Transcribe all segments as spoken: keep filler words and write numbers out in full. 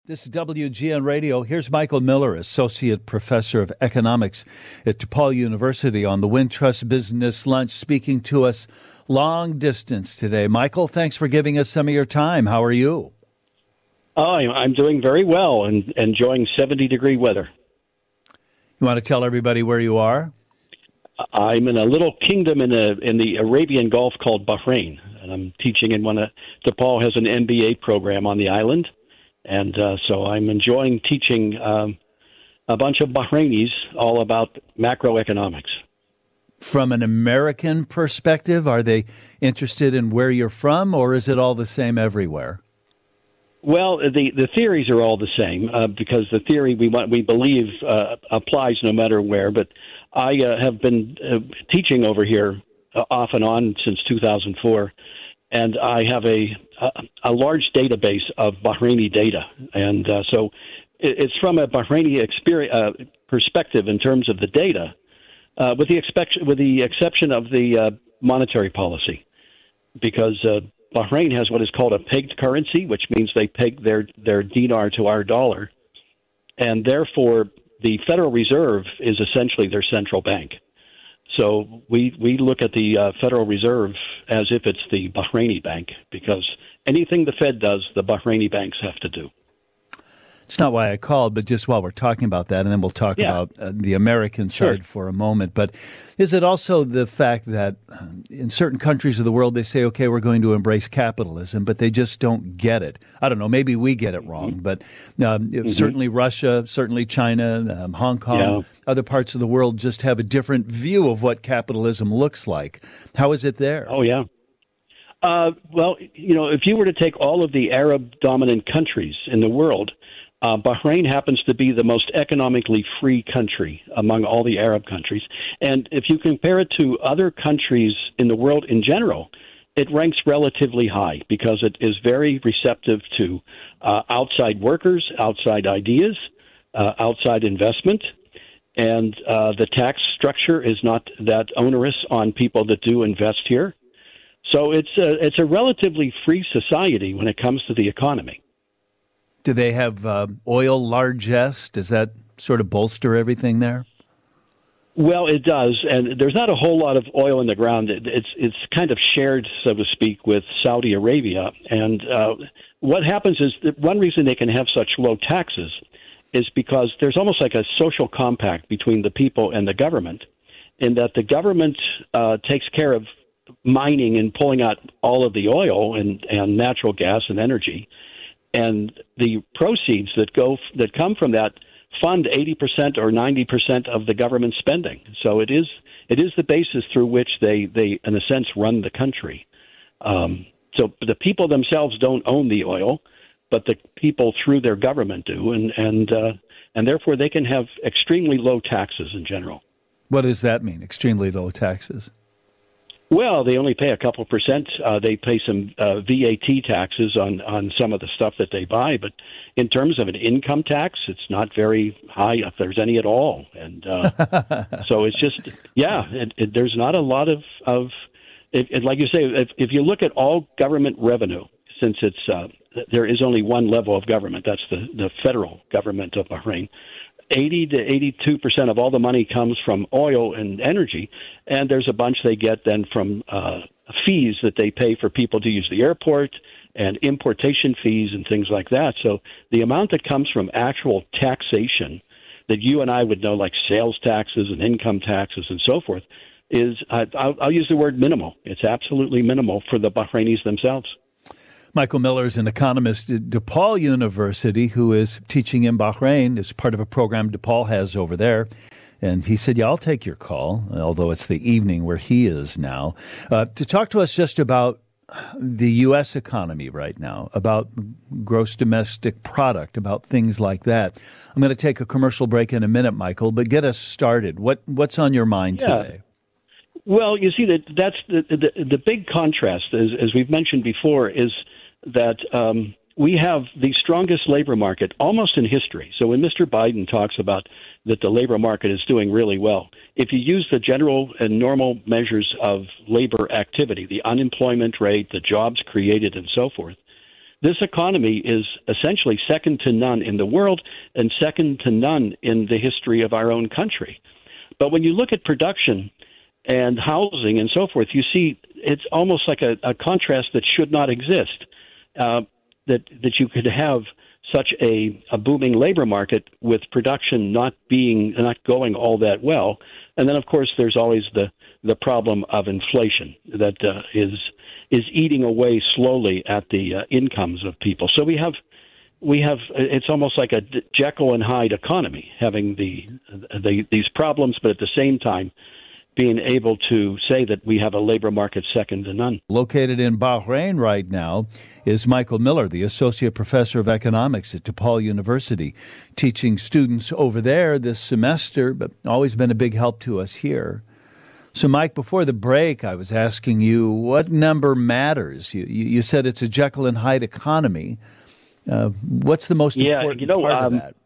This is W G N Radio. Here's Michael Miller, Associate Professor of Economics at DePaul University on the Wintrust Business Lunch, speaking to us long distance today. Michael, thanks for giving us some of your time. How are you? Oh, I'm doing very well and enjoying seventy-degree weather. You want to tell everybody where you are? I'm in a little kingdom in, a, in the Arabian Gulf called Bahrain, and I'm teaching in one of DePaul has an M B A program on the island. And uh, so I'm enjoying teaching um, a bunch of Bahrainis all about macroeconomics. From an American perspective, are they interested in where you're from, or is it all the same everywhere? Well, the, the theories are all the same uh, because the theory we want, we believe uh, applies no matter where. But I uh, have been uh, teaching over here uh, off and on since two thousand four. And I have a, a a large database of Bahraini data, and uh, so it's from a Bahraini experience, uh, perspective in terms of the data, uh, with the expect with the exception of the uh, monetary policy, because uh, Bahrain has what is called a pegged currency, which means they peg their their dinar to our dollar, and therefore the Federal Reserve is essentially their central bank. So we, we look at the uh, Federal Reserve as if it's the Bahraini bank, because anything the Fed does, the Bahraini banks have to do. It's not why I called, but just while we're talking about that, and then we'll talk yeah. about uh, the American side sure. for a moment. But is it also the fact that uh, in certain countries of the world, they say, okay, we're going to embrace capitalism, but they just don't get it? I don't know. Maybe we get it wrong, mm-hmm. but um, mm-hmm. certainly Russia, certainly China, um, Hong Kong, yeah. other parts of the world just have a different view of what capitalism looks like. How is it there? Oh, yeah. Uh, well, you know, if you were to take all of the Arab-dominant countries in the world, Uh, Bahrain happens to be the most economically free country among all the Arab countries. And if you compare it to other countries in the world in general, it ranks relatively high because it is very receptive to uh, outside workers, outside ideas, uh, outside investment. And uh, the tax structure is not that onerous on people that do invest here. So it's a, it's a relatively free society when it comes to the economy. Do they have uh, oil largesse? Does that sort of bolster everything there? Well, it does, and there's not a whole lot of oil in the ground. It's it's kind of shared, so to speak, with Saudi Arabia. And uh, what happens is that one reason they can have such low taxes is because there's almost like a social compact between the people and the government, in that the government uh, takes care of mining and pulling out all of the oil and, and natural gas and energy. And the proceeds that go that come from that fund eighty percent or ninety percent of the government spending. So it is it is the basis through which they, they in a sense, run the country. Um, so the people themselves don't own the oil, but the people through their government do, and and uh, and therefore they can have extremely low taxes in general. What does that mean? Extremely low taxes? Well, they only pay a couple percent. Uh, they pay some uh, V A T taxes on, on some of the stuff that they buy. But in terms of an income tax, it's not very high, if there's any at all. And uh, so it's just, yeah, it, it, there's not a lot of, of it, it, like you say, if, if you look at all government revenue, since it's uh, there is only one level of government, that's the, the federal government of Bahrain, eighty to eighty-two percent of all the money comes from oil and energy, and there's a bunch they get then from uh, fees that they pay for people to use the airport and importation fees and things like that. So the amount that comes from actual taxation that you and I would know, like sales taxes and income taxes and so forth, is, uh, I'll, I'll use the word minimal. It's absolutely minimal for the Bahrainis themselves. Michael Miller is an economist at DePaul University who is teaching in Bahrain as part of a program DePaul has over there. And he said, yeah, I'll take your call, although it's the evening where he is now, uh, to talk to us just about the U S economy right now, about gross domestic product, about things like that. I'm going to take a commercial break in a minute, Michael, but get us started. What What's on your mind yeah. today? Well, you see, that that's the, the, the big contrast, as, as we've mentioned before, is that um, we have the strongest labor market almost in history. So when Mister Biden talks about that the labor market is doing really well, if you use the general and normal measures of labor activity, the unemployment rate, the jobs created, and so forth, this economy is essentially second to none in the world and second to none in the history of our own country. But when you look at production and housing and so forth, you see it's almost like a, a contrast that should not exist, uh, that, that you could have such a, a booming labor market with production not being not going all that well. And then, of course, there's always the, the problem of inflation that uh, is is eating away slowly at the uh, incomes of people. So we have we have it's almost like a Jekyll and Hyde economy, having the, the these problems, but at the same time being able to say that we have a labor market second to none. Located in Bahrain right now is Michael Miller, the Associate Professor of Economics at DePaul University, teaching students over there this semester, but always been a big help to us here. So, Mike, before the break, I was asking you what number matters. You, you, you said it's a Jekyll and Hyde economy. Uh, what's the most yeah, important you know, part um, of that?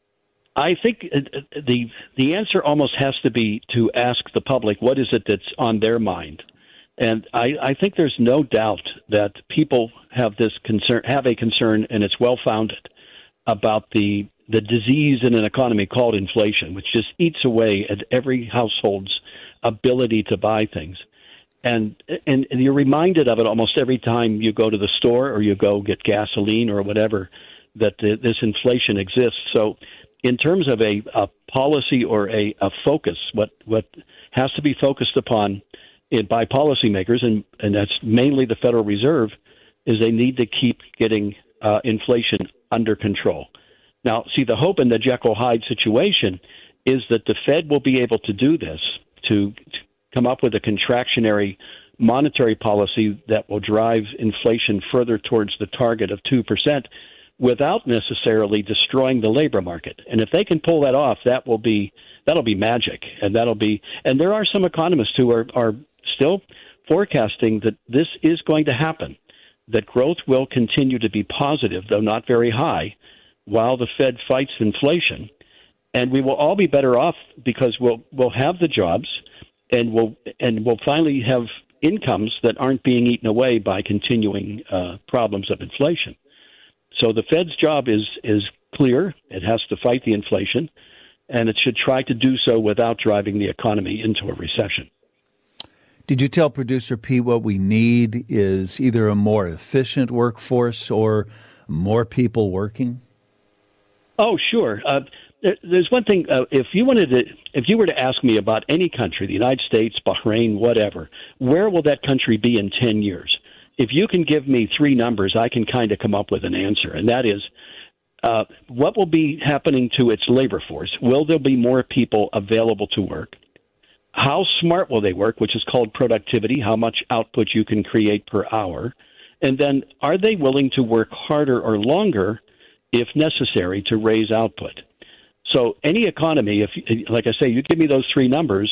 I think the the answer almost has to be to ask the public what is it that's on their mind, and I, I think there's no doubt that people have this concern, have a concern, and it's well founded about the the disease in an economy called inflation, which just eats away at every household's ability to buy things, and and, and you're reminded of it almost every time you go to the store or you go get gasoline or whatever, that the, this inflation exists. So, in terms of a, a policy or a, a focus, what what has to be focused upon in, by policymakers, and, and that's mainly the Federal Reserve, is they need to keep getting uh, inflation under control. Now, see, the hope in the Jekyll-Hyde situation is that the Fed will be able to do this, to, to come up with a contractionary monetary policy that will drive inflation further towards the target of two percent, without necessarily destroying the labor market. And if they can pull that off, that will be that'll be magic. And that'll be and there are some economists who are, are still forecasting that this is going to happen, that growth will continue to be positive, though not very high, while the Fed fights inflation. And we will all be better off because we'll we'll have the jobs and we'll and we'll finally have incomes that aren't being eaten away by continuing uh, problems of inflation. So the Fed's job is is clear. It has to fight the inflation, and it should try to do so without driving the economy into a recession. Did you tell Producer P what we need is either a more efficient workforce or more people working? Oh, sure. Uh, there, there's one thing. Uh, if you wanted to, if you were to ask me about any country, the United States, Bahrain, whatever, where will that country be in ten years? If you can give me three numbers, I can kind of come up with an answer, and that is uh, what will be happening to its labor force? Will there be more people available to work? How smart will they work, which is called productivity, how much output you can create per hour? And then are they willing to work harder or longer if necessary to raise output? So any economy, if like I say, you give me those three numbers,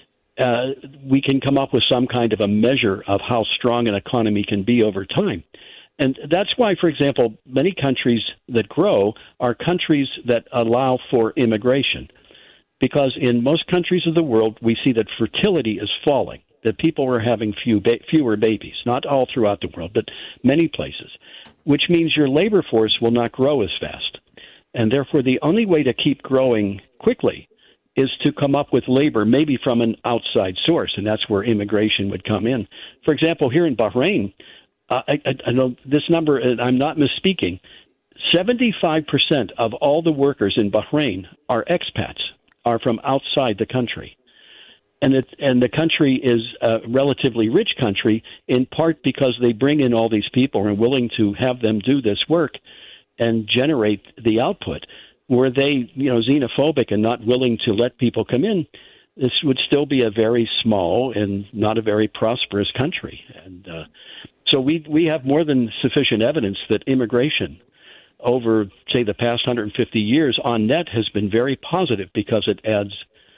Uh, we can come up with some kind of a measure of how strong an economy can be over time. And that's why, for example, many countries that grow are countries that allow for immigration. Because in most countries of the world, we see that fertility is falling, that people are having few ba- fewer babies, not all throughout the world, but many places, which means your labor force will not grow as fast. And therefore, the only way to keep growing quickly is to come up with labor, maybe from an outside source, and that's where immigration would come in. For example, here in Bahrain, uh, I, I, I know this number, I'm not misspeaking, seventy-five percent of all the workers in Bahrain are expats, are from outside the country. And it, and the country is a relatively rich country, in part because they bring in all these people and are willing to have them do this work and generate the output. Were they, you know, xenophobic and not willing to let people come in, this would still be a very small and not a very prosperous country. And uh, so we we have more than sufficient evidence that immigration over, say, the past one hundred fifty years on net has been very positive because it adds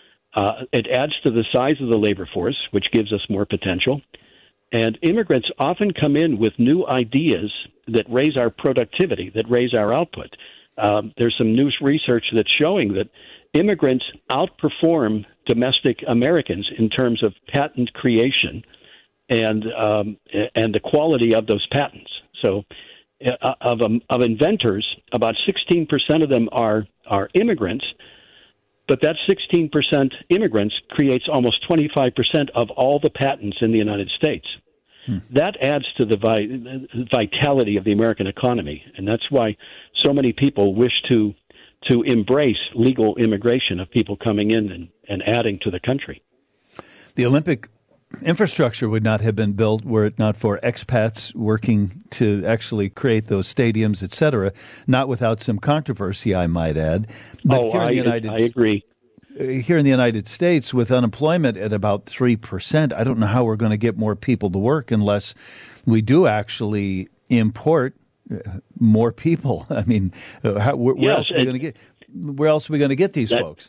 uh, it adds to the size of the labor force, which gives us more potential. And immigrants often come in with new ideas that raise our productivity, that raise our output. Um, there's some new research that's showing that immigrants outperform domestic Americans in terms of patent creation and um, and the quality of those patents. So uh, of um, of inventors, about sixteen percent of them are are immigrants. But that sixteen percent immigrants creates almost twenty-five percent of all the patents in the United States. Hmm. That adds to the vi- vitality of the American economy, and that's why so many people wish to to embrace legal immigration of people coming in and, and adding to the country. The Olympic infrastructure would not have been built were it not for expats working to actually create those stadiums, et cetera, not without some controversy, I might add. But oh, here in I, the United, I agree. Here in the United States, with unemployment at about three percent, I don't know how we're going to get more people to work unless we do actually import more people. I mean, how, where, where yes, else are we going to get? Where else are we going to get these that, folks?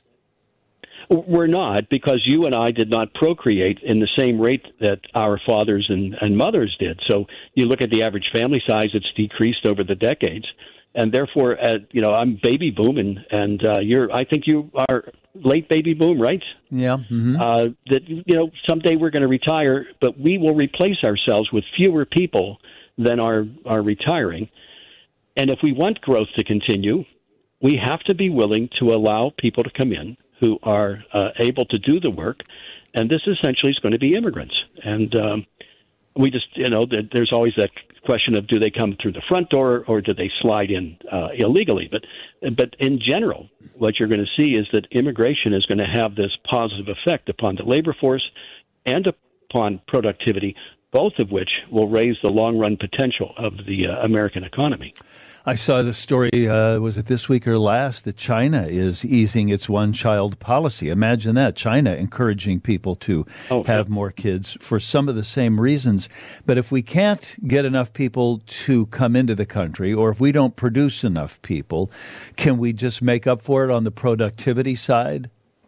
We're not, because you and I did not procreate in the same rate that our fathers and, and mothers did. So you look at the average family size; it's decreased over the decades, and therefore, uh, you know, I'm baby booming, and uh, you're. I think you are late baby boom, right? Yeah. Mm-hmm. Uh, that you know, someday we're going to retire, but we will replace ourselves with fewer people than are are retiring. And if we want growth to continue, we have to be willing to allow people to come in who are uh, able to do the work, and this essentially is going to be immigrants. And um, we just, you know, there's always that question of do they come through the front door or do they slide in uh, illegally? But, but in general, what you're going to see is that immigration is going to have this positive effect upon the labor force and upon productivity, both of which will raise the long-run potential of the uh, American economy. I saw the story, uh, was it this week or last, that China is easing its one-child policy. Imagine that, China encouraging people to oh, have yeah. more kids for some of the same reasons. But if we can't get enough people to come into the country, or if we don't produce enough people, can we just make up for it on the productivity side?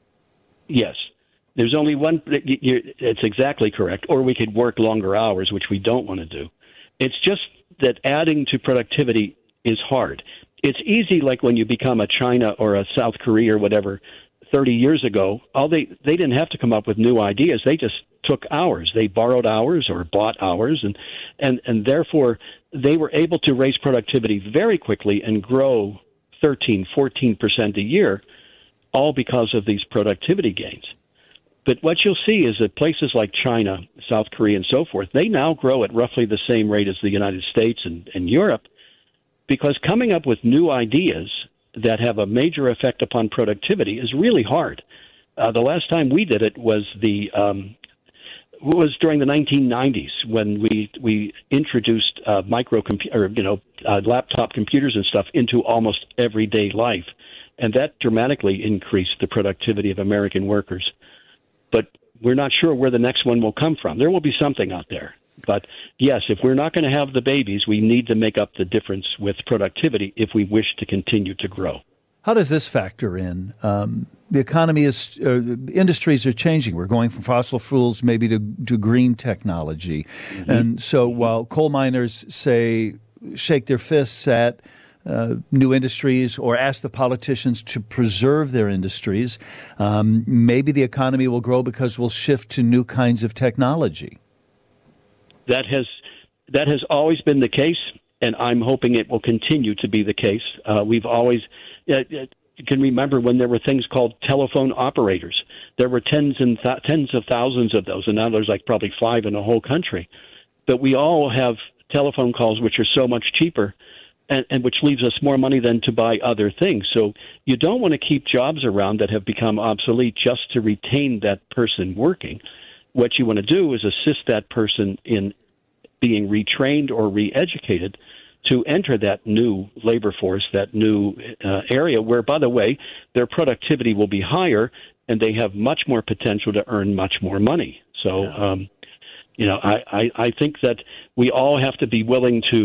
Yes. There's only one, it's exactly correct, or we could work longer hours, which we don't want to do. It's just that adding to productivity is hard. It's easy, like when you become a China or a South Korea or whatever thirty years ago. All they they didn't have to come up with new ideas. They just took hours. They borrowed hours or bought hours, and and and therefore they were able to raise productivity very quickly and grow thirteen, fourteen percent a year, all because of these productivity gains. But what you'll see is that places like China, South Korea, and so forth, they now grow at roughly the same rate as the United States and, and Europe, because coming up with new ideas that have a major effect upon productivity is really hard. Uh, the last time we did it was the um, was during the nineteen nineties when we we introduced uh, micro or you know uh, laptop computers and stuff into almost everyday life, and that dramatically increased the productivity of American workers. But we're not sure where the next one will come from. There will be something out there. But yes, if we're not going to have the babies, we need to make up the difference with productivity if we wish to continue to grow. How does this factor in? Um, the economy is, uh, industries are changing. We're going from fossil fuels maybe to, to green technology. Mm-hmm. And so while coal miners say, shake their fists at Uh, new industries or ask the politicians to preserve their industries, um, maybe the economy will grow because we'll shift to new kinds of technology. That has that has always been the case, and I'm hoping it will continue to be the case. Uh, we've always uh, you can remember when there were things called telephone operators. There were tens and th- tens of thousands of those, and now there's like probably five in the whole country. But we all have telephone calls which are so much cheaper, And, and which leaves us more money than to buy other things. So you don't want to keep jobs around that have become obsolete just to retain that person working. What you want to do is assist that person in being retrained or re-educated to enter that new labor force, that new uh, area where, by the way, their productivity will be higher and they have much more potential to earn much more money. So, um, you know, I, I, I think that we all have to be willing to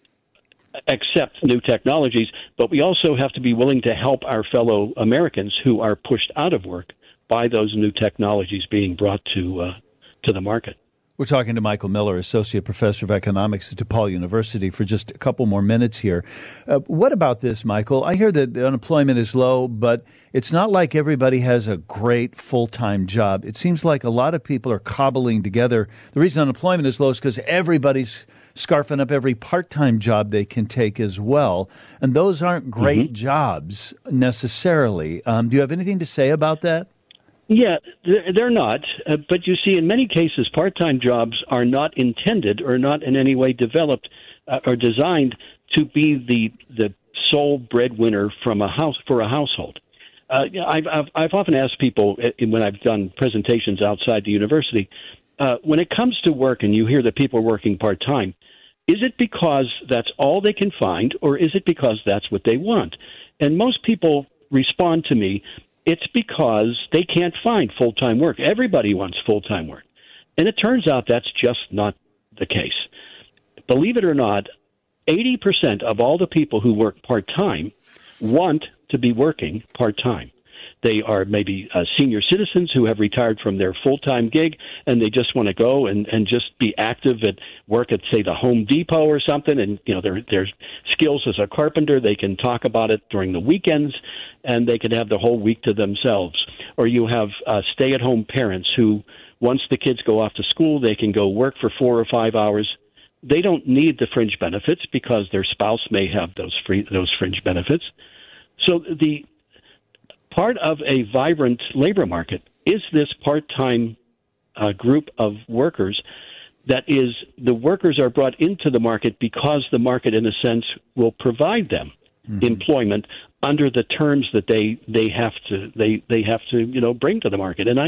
accept new technologies, but we also have to be willing to help our fellow Americans who are pushed out of work by those new technologies being brought to uh, to the market. We're talking to Michael Miller, Associate Professor of Economics at DePaul University, for just a couple more minutes here. Uh, what about this, Michael? I hear that the unemployment is low, but it's not like everybody has a great full-time job. It seems like a lot of people are cobbling together. The reason unemployment is low is because everybody's scarfing up every part-time job they can take as well. And those aren't great mm-hmm. jobs necessarily. Um, do you have anything to say about that? Yeah, they're not. Uh, but you see, in many cases, part-time jobs are not intended or not in any way developed uh, or designed to be the the sole breadwinner from a house for a household. Uh, I've, I've I've often asked people when I've done presentations outside the university, uh, when it comes to work, and you hear that people are working part-time, is it because that's all they can find, or is it because that's what they want? And most people respond to me, it's because they can't find full-time work. Everybody wants full-time work. And it turns out that's just not the case. Believe it or not, eighty percent of all the people who work part-time want to be working part-time. They are maybe uh, senior citizens who have retired from their full-time gig, and they just want to go and, and just be active at work at, say, the Home Depot or something. And, you know, their their skills as a carpenter, they can talk about it during the weekends, and they can have the whole week to themselves. Or you have uh, stay-at-home parents who, once the kids go off to school, they can go work for four or five hours. They don't need the fringe benefits because their spouse may have those free those fringe benefits. So the part of a vibrant labor market is this part-time uh, group of workers that is, the workers are brought into the market because the market, in a sense, will provide them mm-hmm. employment under the terms that they, they have to they, they have to you know bring to the market. And I,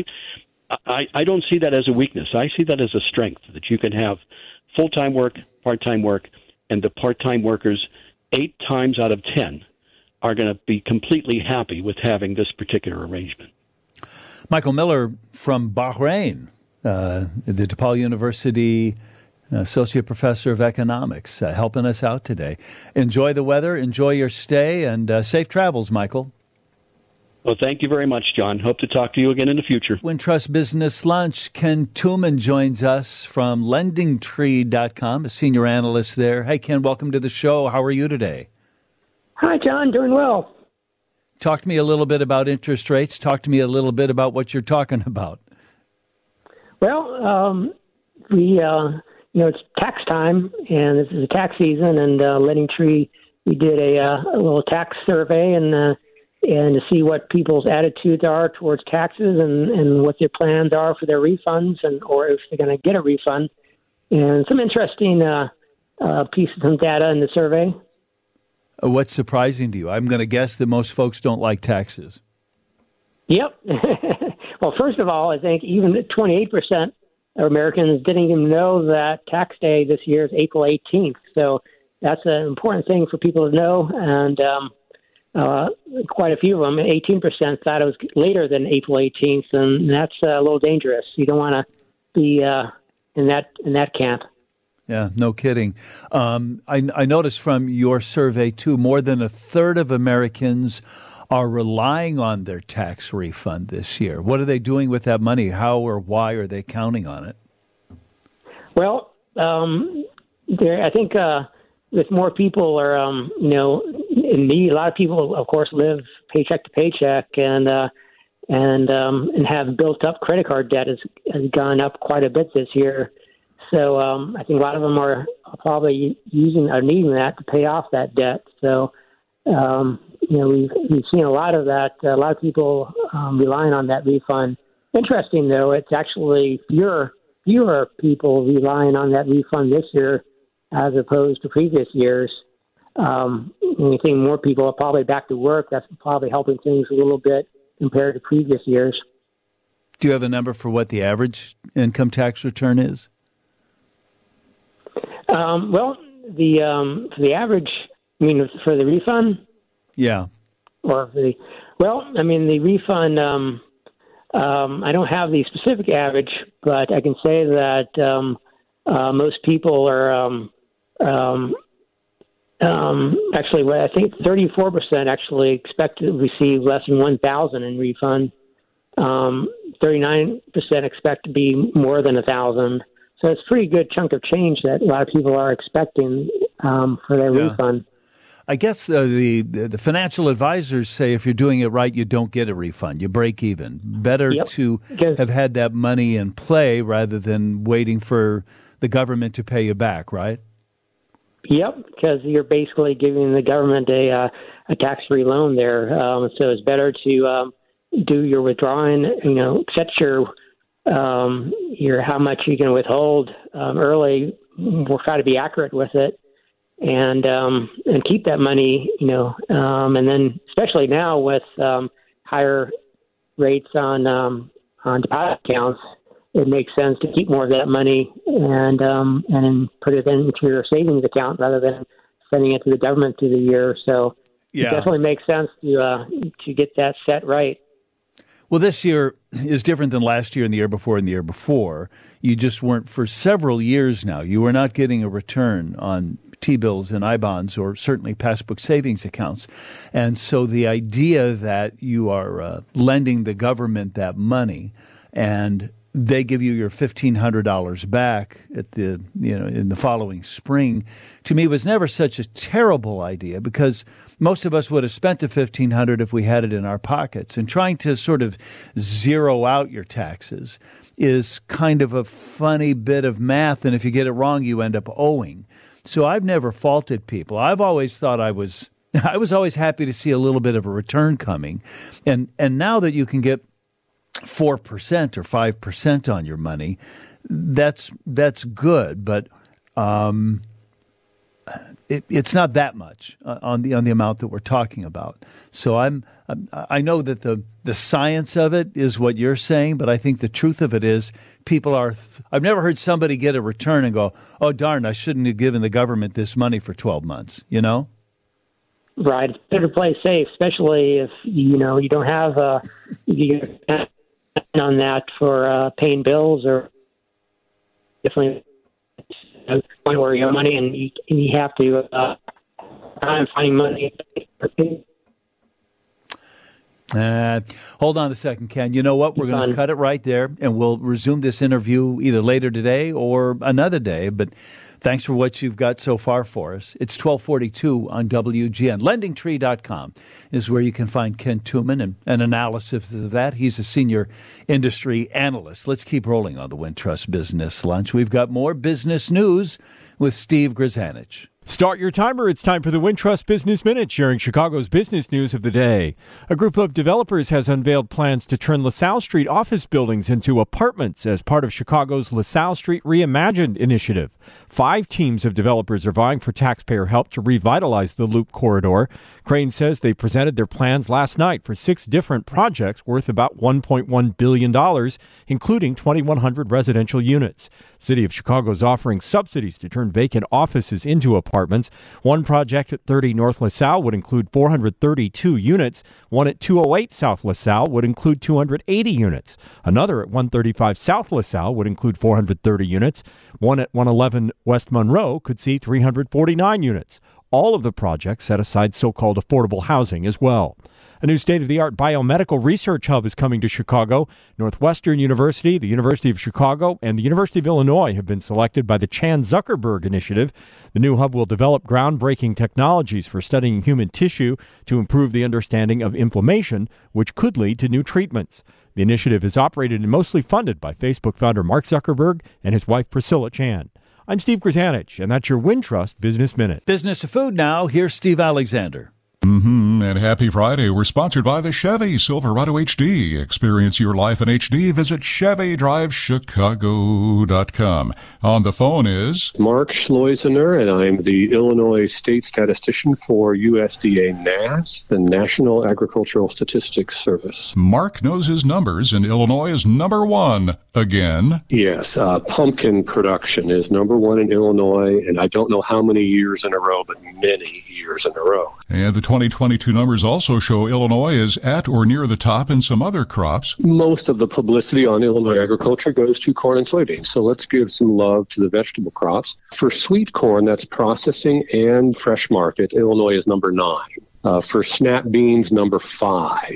I I don't see that as a weakness. I see that as a strength, that you can have full-time work, part-time work, and the part-time workers, eight times out of ten, are going to be completely happy with having this particular arrangement. Michael Miller from Bahrain, uh, the DePaul University Associate Professor of Economics, uh, helping us out today. Enjoy the weather, enjoy your stay, and uh, safe travels, Michael. Well, thank you very much, John. Hope to talk to you again in the future. Wintrust Business Lunch. Ken Tuman joins us from lending tree dot com, a senior analyst there. Hey, Ken, welcome to the show. How are you today? Hi, John. Doing well. Talk to me a little bit about interest rates. Talk to me a little bit about what you're talking about. Well, um, we, uh, you know, it's tax time, and this is a tax season, and uh, Lending Tree, we did a, uh, a little tax survey and uh, and to see what people's attitudes are towards taxes and, and what their plans are for their refunds, and or if they're going to get a refund. And some interesting uh, uh, pieces of data in the survey. What's surprising to you? I'm going to guess that most folks don't like taxes. Yep. Well, first of all, I think even twenty-eight percent of Americans didn't even know that tax day this year is April eighteenth. So that's an important thing for people to know. And um, uh, quite a few of them, eighteen percent, thought it was later than April eighteenth. And that's a little dangerous. You don't want to be uh, in that in that camp. Yeah, no kidding. Um, I, I noticed from your survey, too, more than a third of Americans are relying on their tax refund this year. What are they doing with that money? How or why are they counting on it? Well, um, there, I think uh, with more people are, um, you know, in me, a lot of people, of course, live paycheck to paycheck and uh, and um, and have built up credit card debt has, has gone up quite a bit this year. So um, I think a lot of them are probably using or needing that to pay off that debt. So, um, you know, we've, we've seen a lot of that, a lot of people um, relying on that refund. Interesting, though, it's actually fewer, fewer people relying on that refund this year as opposed to previous years. Um, and we think more people are probably back to work. That's probably helping things a little bit compared to previous years. Do you have a number for what the average income tax return is? Um, well, the um, for the average, I mean, for the refund? Yeah. Or for the, well, I mean, the refund, um, um, I don't have the specific average, but I can say that um, uh, most people are um, um, um, actually, I think thirty-four percent actually expect to receive less than one thousand dollars in refund. Um, thirty-nine percent expect to be more than one thousand dollars. So it's a pretty good chunk of change that a lot of people are expecting um, for their Yeah. refund. I guess uh, the the financial advisors say if you're doing it right, you don't get a refund. You break even. Better Yep. to Because- have had that money in play rather than waiting for the government to pay you back, right? Yep, because you're basically giving the government a uh, a tax-free loan there. Um, so it's better to um, do your withdrawing, you know, set your um, your how much you can withhold um, early. We'll try to be accurate with it, and um, and keep that money, you know, um, and then especially now with um, higher rates on um, on deposit accounts, it makes sense to keep more of that money and um, and put it into your savings account rather than sending it to the government through the year. So Yeah. it definitely makes sense to uh, to get that set right. Well, this year is different than last year and the year before and the year before. You just weren't for several years now. You were not getting a return on T-bills and I-bonds or certainly passbook savings accounts. And so the idea that you are uh, lending the government that money and they give you your fifteen hundred dollars back at the, you know, in the following spring, to me was never such a terrible idea because most of us would have spent the fifteen hundred dollars if we had it in our pockets. And trying to sort of zero out your taxes is kind of a funny bit of math. And if you get it wrong, you end up owing. So I've never faulted people. I've always thought I was, I was always happy to see a little bit of a return coming. And, and now that you can get four percent or five percent on your money, that's that's good, but um, it, it's not that much on the on the amount that we're talking about. So I'm, I'm I know that the the science of it is what you're saying, but I think the truth of it is people are. Th- I've never heard somebody get a return and go, "Oh darn, I shouldn't have given the government this money for twelve months." You know. Right, it's better to play safe, especially if you know you don't have uh, you on that for uh, paying bills or definitely a point where you have money and you, and you have to uh, try and find money. Uh, hold on a second, Ken. You know what? We're going to cut it right there, and we'll resume this interview either later today or another day. But thanks for what you've got so far for us. It's twelve forty-two on W G N. Lending Tree dot com is where you can find Ken Tuman and an analysis of that. He's a senior industry analyst. Let's keep rolling on the Wintrust Business Lunch. We've got more business news with Steve Grzanich. Start your timer. It's time for the Wintrust Business Minute, sharing Chicago's business news of the day. A group of developers has unveiled plans to turn LaSalle Street office buildings into apartments as part of Chicago's LaSalle Street Reimagined initiative. Five teams of developers are vying for taxpayer help to revitalize the Loop corridor. Crane says they presented their plans last night for six different projects worth about one point one billion dollars, including twenty-one hundred residential units. The City of Chicago is offering subsidies to turn vacant offices into apartments. One project at thirty North LaSalle would include four hundred thirty-two units. One at two oh eight South LaSalle would include two hundred eighty units. Another at one thirty-five South LaSalle would include four hundred thirty units. One at one eleven West Monroe could see three hundred forty-nine units. All of the projects set aside so-called affordable housing as well. A new state-of-the-art biomedical research hub is coming to Chicago. Northwestern University, the University of Chicago, and the University of Illinois have been selected by the Chan Zuckerberg Initiative. The new hub will develop groundbreaking technologies for studying human tissue to improve the understanding of inflammation, which could lead to new treatments. The initiative is operated and mostly funded by Facebook founder Mark Zuckerberg and his wife Priscilla Chan. I'm Steve Grzanich, and that's your Wintrust Business Minute. Business of Food now. Here's Steve Alexander. Mm-hmm. And happy Friday. We're sponsored by the Chevy Silverado H D. Experience your life in H D. Visit Chevy Drive Chicago dot com. On the phone is Mark Schloisener, and I'm the Illinois State Statistician for U S D A N A S, the National Agricultural Statistics Service. Mark knows his numbers, and Illinois is number one again. Yes, uh, pumpkin production is number one in Illinois, and I don't know how many years in a row, but many years in a row. And the twenty twenty-two numbers also show Illinois is at or near the top in some other crops. Most of the publicity on Illinois agriculture goes to corn and soybeans, so let's give some love to the vegetable crops. For sweet corn, that's processing and fresh market, Illinois is number nine. Uh, for snap beans, number five.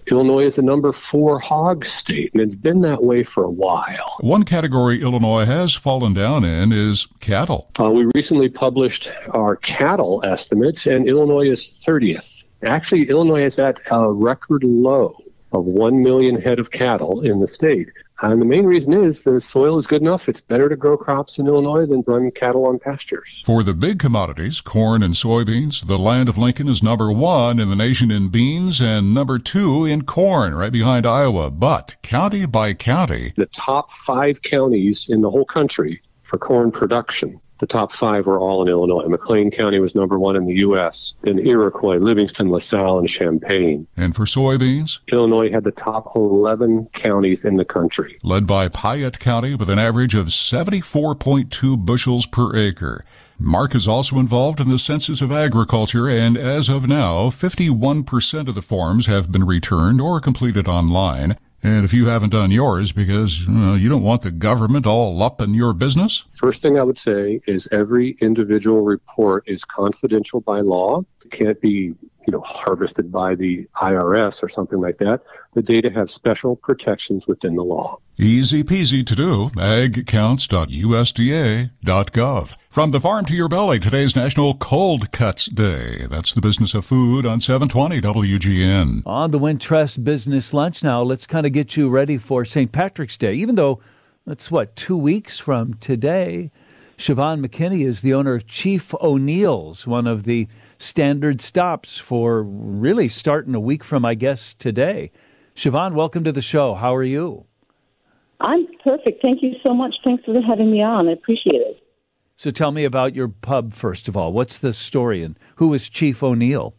Illinois is the number four hog state, and it's been that way for a while. One category Illinois has fallen down in is cattle. Uh, we recently published our cattle estimates, and Illinois is thirtieth. Actually, Illinois is at a record low of one million head of cattle in the state. And the main reason is the soil is good enough. It's better to grow crops in Illinois than run cattle on pastures. For the big commodities, corn and soybeans, the land of Lincoln is number one in the nation in beans and number two in corn, right behind Iowa. But county by county, the top five counties in the whole country for corn production, the top five were all in Illinois. McLean County was number one in the U S, then Iroquois, Livingston, LaSalle, and Champaign. And for soybeans, Illinois had the top eleven counties in the country, led by Piatt County with an average of seventy-four point two bushels per acre. Mark is also involved in the Census of Agriculture, and as of now, fifty-one percent of the forms have been returned or completed online. And if you haven't done yours because you know, you don't want the government all up in your business? First thing I would say is every individual report is confidential by law. It can't be, you know, harvested by the I R S or something like that. The data have special protections within the law. Easy peasy to do. ag counts dot U S D A dot gov. From the farm to your belly, today's National Cold Cuts Day. That's the business of food on seven twenty W G N. On the Wintrust Business Lunch now, let's kind of get you ready for Saint Patrick's Day. Even though that's, what, two weeks from today. Siobhan McKinney is the owner of Chief O'Neill's, one of the standard stops for really starting a week from, I guess, today. Siobhan, welcome to the show. How are you? I'm perfect. Thank you so much. Thanks for having me on. I appreciate it. So tell me about your pub, first of all. What's the story, and who is Chief O'Neill?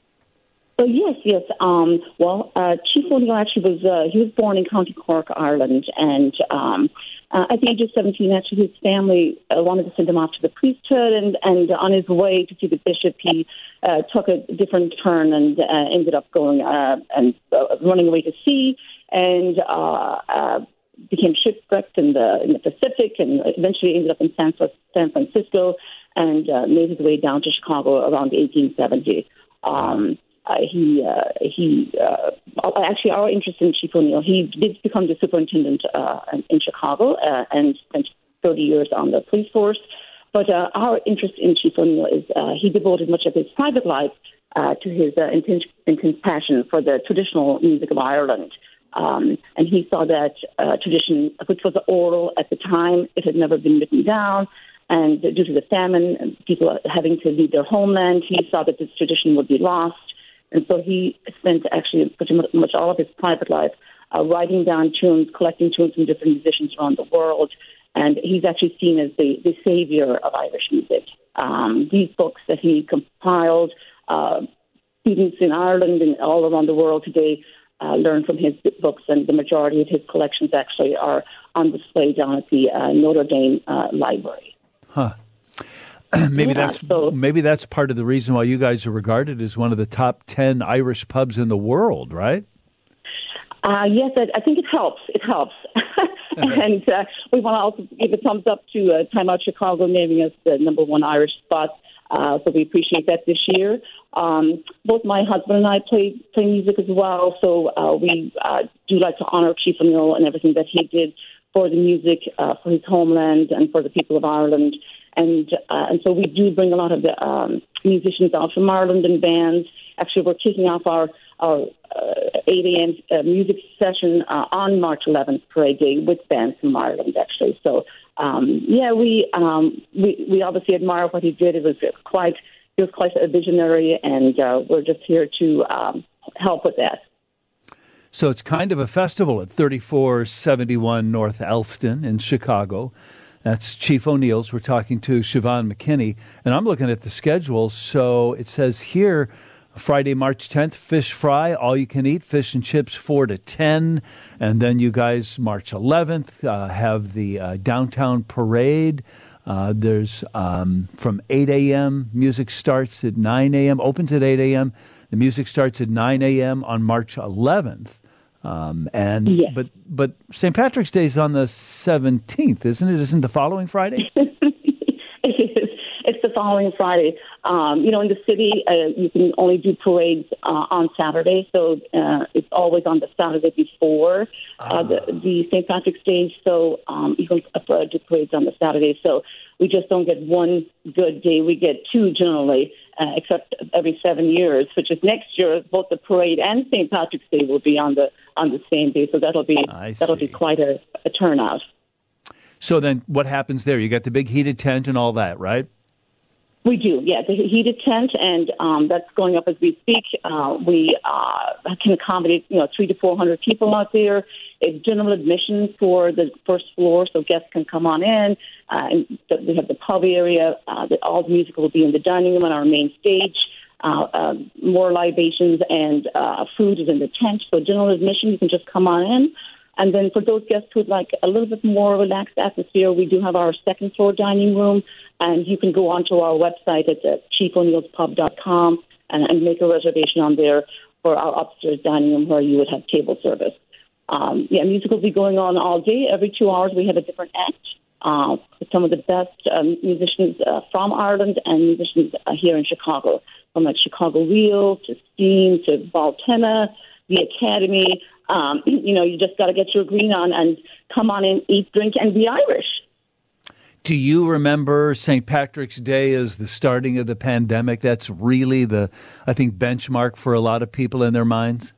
Oh, yes, yes. Um, well, uh, Chief O'Neill actually was, uh, he was born in County Cork, Ireland, and um, uh, at the age of seventeen, actually, his family uh, wanted to send him off to the priesthood, and, and on his way to see the bishop, he uh, took a different turn and uh, ended up going uh, and uh, running away to sea, and uh, uh, became shipwrecked in the in the Pacific, and eventually ended up in San, San Francisco, and uh, made his way down to Chicago around eighteen seventy. Um, uh, he uh, he uh, actually our interest in Chief O'Neill. He did become the superintendent uh, in Chicago uh, and spent thirty years on the police force. But uh, our interest in Chief O'Neill is uh, he devoted much of his private life uh, to his uh, intense, intense passion for the traditional music of Ireland. Um, and he saw that uh, tradition, which was oral at the time, it had never been written down. And due to the famine and people having to leave their homeland, he saw that this tradition would be lost. And so he spent actually pretty much all of his private life uh, writing down tunes, collecting tunes from different musicians around the world. And he's actually seen as the, the savior of Irish music. Um, these books that he compiled, uh, students in Ireland and all around the world today Uh, learn from his books, and the majority of his collections actually are on display down at the uh, Notre Dame uh, Library. Huh. maybe yeah, that's so, maybe that's part of the reason why you guys are regarded as one of the top ten Irish pubs in the world, right? Uh, yes, I, I think it helps. It helps. and uh, we want to also give a thumbs up to uh, Time Out Chicago naming us the number one Irish spot. Uh, so we appreciate that this year. Um, both my husband and I play play music as well, so uh, we uh, do like to honor Chief O'Neill and everything that he did for the music, uh, for his homeland, and for the people of Ireland. And uh, and so we do bring a lot of the um, musicians out from Ireland and bands. Actually, we're kicking off our our uh, eight a.m. Uh, music session uh, on March eleventh, Parade Day, with bands from Ireland, actually. So. Um, yeah, we, um, we we obviously admire what he did. It was quite he was quite a visionary, and uh, we're just here to um, help with that. So it's kind of a festival at thirty-four seventy-one North Elston in Chicago. That's Chief O'Neill's. We're talking to Siobhan McKinney, and I'm looking at the schedule. So it says here, Friday, March tenth, fish fry, all you can eat, fish and chips, four to ten. And then you guys, March eleventh, uh, have the uh, downtown parade. Uh, there's um, from eight a.m., music starts at nine a.m., opens at eight a.m. The music starts at nine a.m. on March eleventh. Um, and yes. but but Saint Patrick's Day is on the seventeenth, isn't it? Isn't the following Friday? It is. It's the following Friday. Um, you know, in the city, uh, you can only do parades uh, on Saturday, so uh, it's always on the Saturday before uh, the, the Saint Patrick's Day. So um, you can uh, do parades on the Saturday. So we just don't get one good day. We get two generally, uh, except every seven years, which is next year. Both the parade and Saint Patrick's Day will be on the on the same day. So that'll be I that'll see. be quite a, a turnout. So then what happens there? You got the big heated tent and all that, right? We do, yeah. The heated tent, and um, that's going up as we speak. Uh, we uh, can accommodate, you know, three to four hundred people out there. It's general admission for the first floor, so guests can come on in. Uh, and we have the pub area. Uh, the, all the music will be in the dining room on our main stage. Uh, uh, more libations and uh, food is in the tent. So general admission, you can just come on in. And then for those guests who would like a little bit more relaxed atmosphere, we do have our second floor dining room, and you can go onto our website at uh, chief o'neills pub dot com and, and make a reservation on there for our upstairs dining room where you would have table service. Um, yeah, music will be going on all day. Every two hours we have a different act. Uh, some of the best um, musicians uh, from Ireland and musicians uh, here in Chicago, from like Chicago Reel to Steam to Baltena, the Academy. Um, you know, you just got to get your green on and come on in, eat, drink, and be Irish. Do you remember Saint Patrick's Day as the starting of the pandemic? That's really the, I think, benchmark for a lot of people in their minds.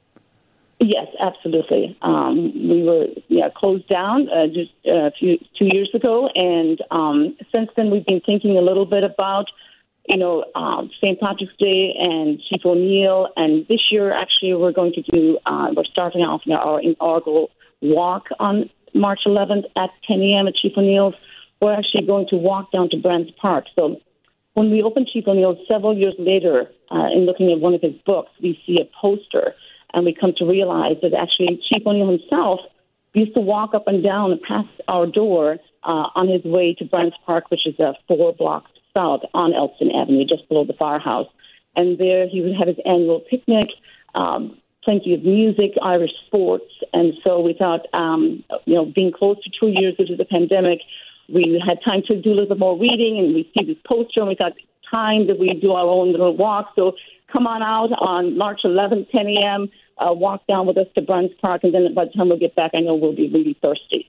Yes, absolutely. Um, we were yeah closed down uh, just uh, a few two years ago, and um, since then we've been thinking a little bit about, you know, um, Saint Patrick's Day and Chief O'Neill. And this year, actually, we're going to do, uh, we're starting off our inaugural walk on March eleventh at ten a.m. at Chief O'Neill's. We're actually going to walk down to Brands Park. So when we opened Chief O'Neill's several years later, uh, in looking at one of his books, we see a poster, and we come to realize that actually Chief O'Neill himself used to walk up and down past our door uh, on his way to Brands Park, which is uh, four blocks south on Elston Avenue, just below the firehouse. And there he would have his annual picnic, um, plenty of music, Irish sports. And so we thought, um, you know, being close to two years into the pandemic, we had time to do a little bit more reading, and we see this poster, and we thought, time that we do our own little walk. So come on out on March eleventh, ten a.m., uh, walk down with us to Brands Park, and then by the time we get back, I know we'll be really thirsty.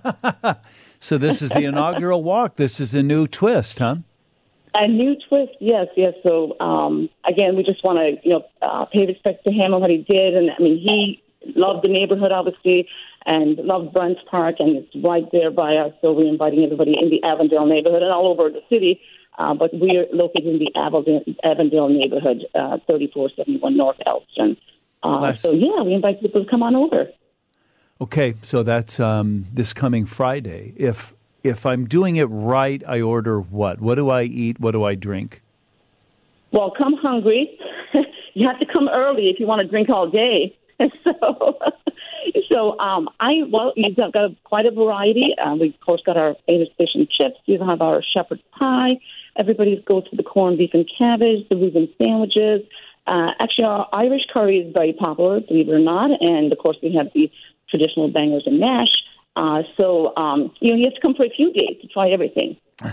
So this is the inaugural walk. This is a new twist, huh? A new twist, yes, yes. So, um, again, we just want to, you know, uh, pay respect to him and what he did. And, I mean, he loved the neighborhood, obviously, and loved Brands Park, and it's right there by us. So we're inviting everybody in the Avondale neighborhood and all over the city. Uh, but we're located in the Avondale, Avondale neighborhood, uh, thirty-four seventy-one North Elston. Uh, nice. So, yeah, we invite people to come on over. Okay, so that's um, this coming Friday. If if I'm doing it right, I order what? What do I eat? What do I drink? Well, come hungry. You have to come early if you want to drink all day. So, so um, I well, you've got, got a, quite a variety. Uh, we of course got our famous fish and chips. You have our shepherd's pie. Everybody goes for the corned beef and cabbage, the Reuben sandwiches. Uh, actually, our Irish curry is very popular, believe it or not. And of course, we have the traditional bangers and mash. Uh, so um, you know, you have to come for a few days to try everything.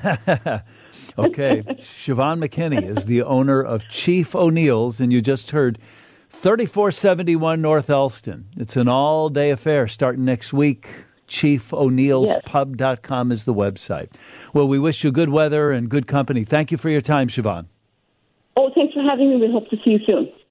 Okay, Siobhan McKinney is the owner of Chief O'Neill's, and you just heard thirty-four seventy-one North Elston. It's an all-day affair starting next week. chief o'neills pub dot com is the website. Well, we wish you good weather and good company. Thank you for your time, Siobhan. Oh, thanks for having me. We hope to see you soon.